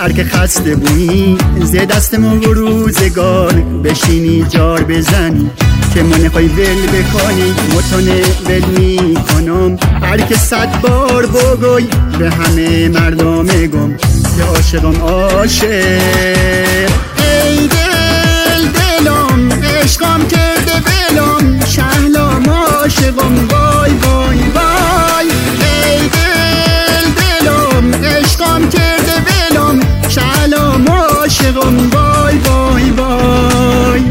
که خسته بویی ز دستمون و روزگار بشینی جار بزنی که من نخوای ول بکنی متونه ول میکنم هر که 100 بار بگوی به همه مردم گم که عاشقم عاشق. ای دل دلم عشقم کرده ولم شهلام عاشقم وای وای وای. ای دل دلم عشقم کرده ولم شهلام عاشقم وای وای وای.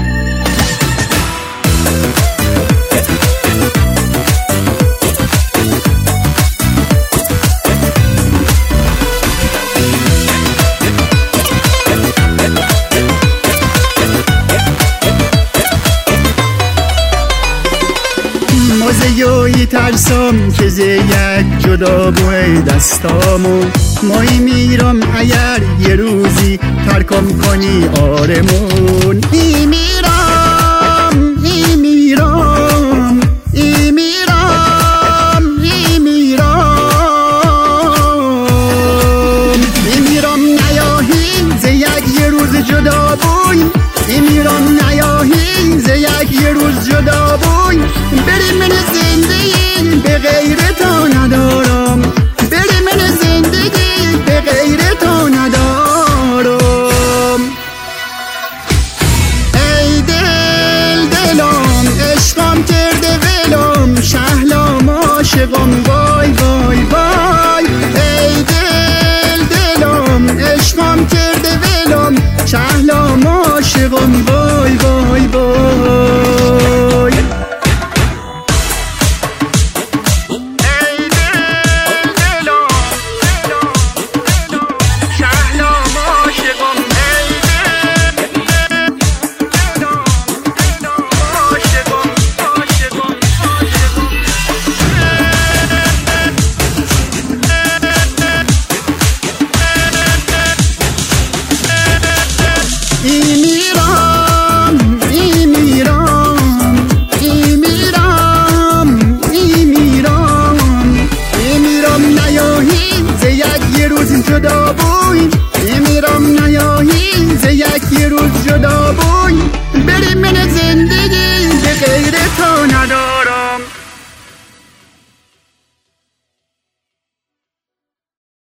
موزه ترسم که زه یک جدا بوی دستامو مایی میرم اگر یه روزی ترکم کنی آرمون. ای میرم ای میرم ای میرم ای میرم ای میرم نیاهی زه یک یه روز جدا بوی. ای میرم نیاهی زه یک یه روز جدا بوی. بری من زندگی به غیر تو ندارم بری من زندگی به غیر تو ندارم. ای دل دلم عشقم کرده ولم شهلام عاشقم وای وای وای. ای دل دلم عشقم کرده ولم شهلام عاشقم وای وای وای.